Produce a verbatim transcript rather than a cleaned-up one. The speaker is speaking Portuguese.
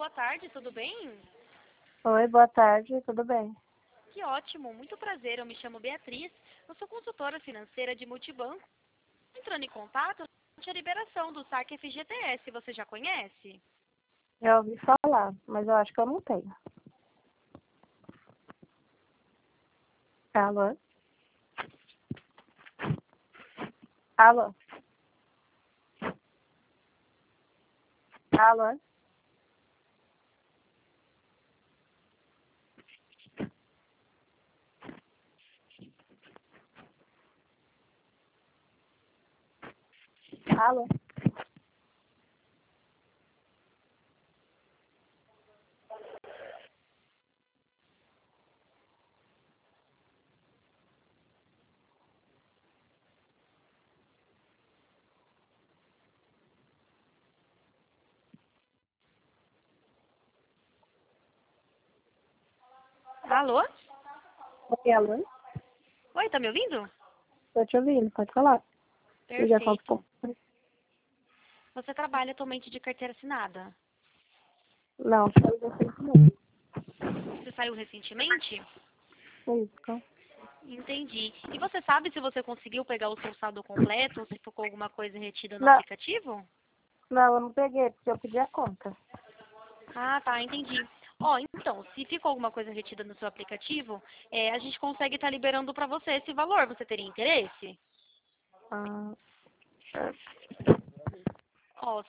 boa tarde, tudo bem? Oi, boa tarde, tudo bem? Que ótimo, muito prazer, eu me chamo Beatriz, eu sou consultora financeira de multibanco. Entrando em contato, a liberação do saque F G T S, você já conhece? Já ouvi falar, mas eu acho que eu não tenho. Alô? Alô? Alô? Alô? Alô? Oi, alô? Oi, tá me ouvindo? Tô te ouvindo, pode falar. Eu já falo Perfeito. pouco. Você trabalha atualmente de carteira assinada? Não, saiu recentemente. Você saiu recentemente? Isso, então. Entendi. E você sabe se você conseguiu pegar o seu saldo completo ou se ficou alguma coisa retida no Não, aplicativo? não, eu não peguei, porque eu pedi a conta. Ah, tá, entendi. Ó, então, se ficou alguma coisa retida no seu aplicativo, é, a gente consegue estar liberando para você esse valor. Você teria interesse? Ah,